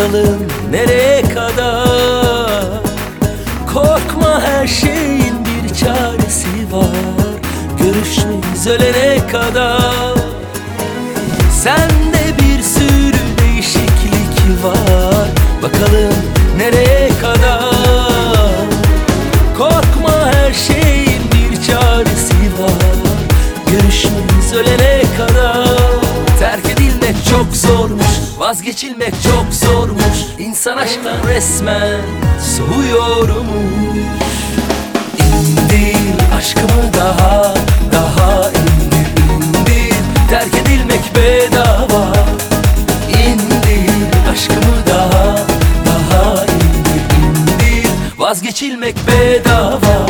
bakalım nereye kadar. Korkma, her şeyin bir çaresi var. Görüşmeyiz ölene kadar. Sende bir sürü değişiklik var. Bakalım nereye kadar. Korkma, her şeyin bir çaresi var. Görüşmeyiz ölene kadar. Terk edilmek çok zormuş, vazgeçilmek çok zormuş. İnsan aşktan resmen soğuyormuş. İndir aşkımı daha, daha indir. Terk edilmek bedava. İndir aşkımı daha, daha indir. Vazgeçilmek bedava.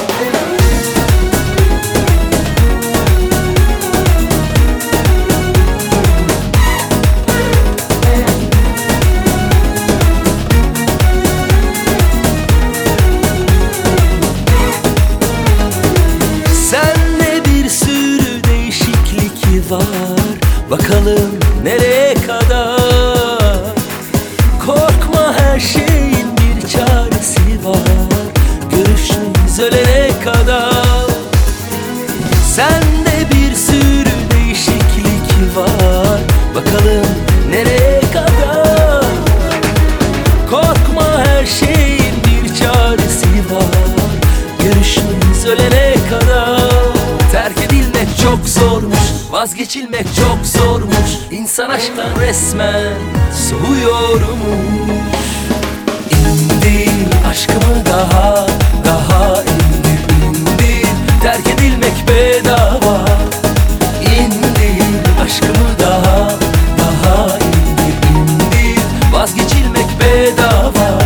Var. Bakalım nereye kadar. Korkma, her şeyin bir çaresi var. Görüşmeyiz ölene kadar. Sende bir sürü değişiklik var. Bakalım nereye kadar. Korkma, her şeyin bir çaresi var. Görüşmeyiz ölene kadar. Terk edilmek çok zormuş, vazgeçilmek çok zormuş. İnsan aşktan resmen soğuyormuş. İndir aşkımı daha, daha indir. Terk edilmek bedava. İndir aşkımı daha, daha indir. Vazgeçilmek bedava.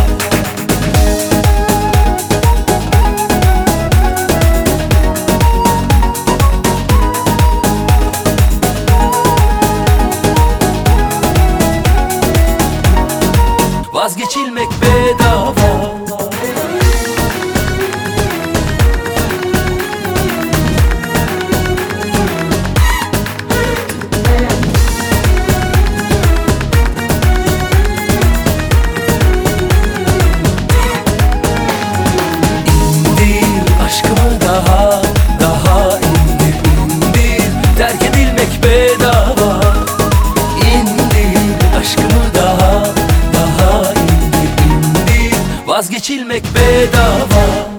Vazgeçilmek bedava. İndir aşkımı daha, daha indir. Terk edilmek bedava. İndir aşkımı daha, daha indir. Vazgeçilmek bedava.